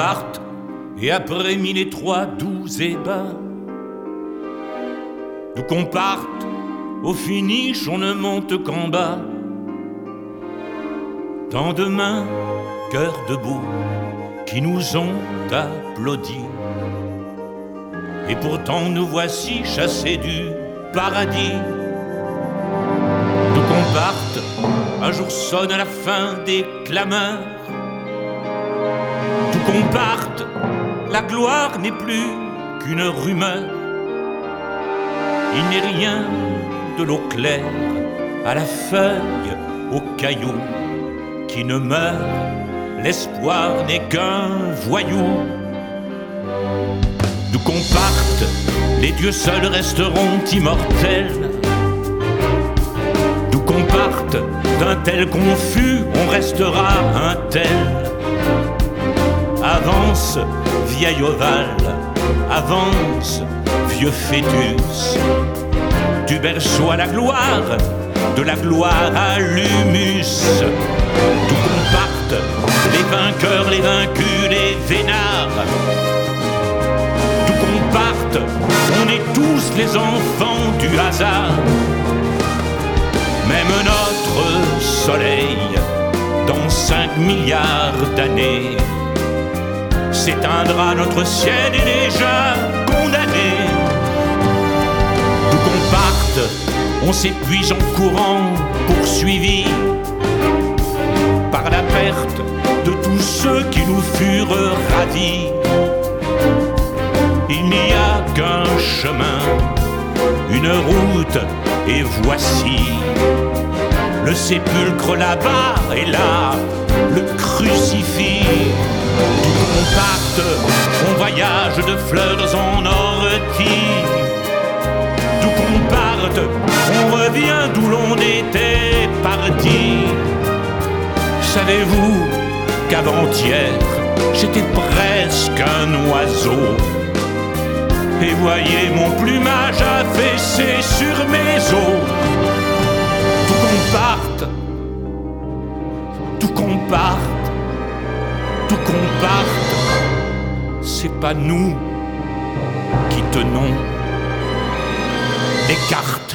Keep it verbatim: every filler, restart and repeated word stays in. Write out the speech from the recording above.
parte, et après mille et trois douze ébats, d'où qu'on parte, au finish on ne monte qu'en bas. Tant de mains, cœurs debout, qui nous ont applaudis. Et pourtant nous voici chassés du paradis. D'où qu'on parte, un jour sonne à la fin des clameurs. D'où qu'on parte, la gloire n'est plus qu'une rumeur. Il n'est rien de l'eau claire à la feuille, au caillou qui ne meurt. L'espoir n'est qu'un voyou. D'où qu'on parte, les dieux seuls resteront immortels. D'où qu'on parte, d'un tel confus, on restera un tel. Avance, vieil ovale, avance, vieux fœtus. Du berceau à la gloire, de la gloire à l'humus. D'où qu'on parte, les vainqueurs, les vaincus, les vénards. D'où qu'on parte, on est tous les enfants du hasard. Même notre soleil, dans cinq milliards d'années, s'éteindra, notre ciel est déjà condamné. D'où qu'on parte, on s'épuise en courant, poursuivi par la perte de tous ceux qui nous furent ravis. Il n'y a qu'un chemin, une route, et voici le sépulcre là-bas, et là, le crucifix. D'où qu'on parte, on voyage de fleurs en ortie. D'où qu'on parte, on revient d'où l'on était parti. Savez-vous qu'avant-hier, j'étais presque un oiseau? Et voyez mon plumage affaissé sur mes os. D'où qu'on parte, d'où qu'on parte, d'où qu'on parte, c'est pas nous qui tenons les cartes.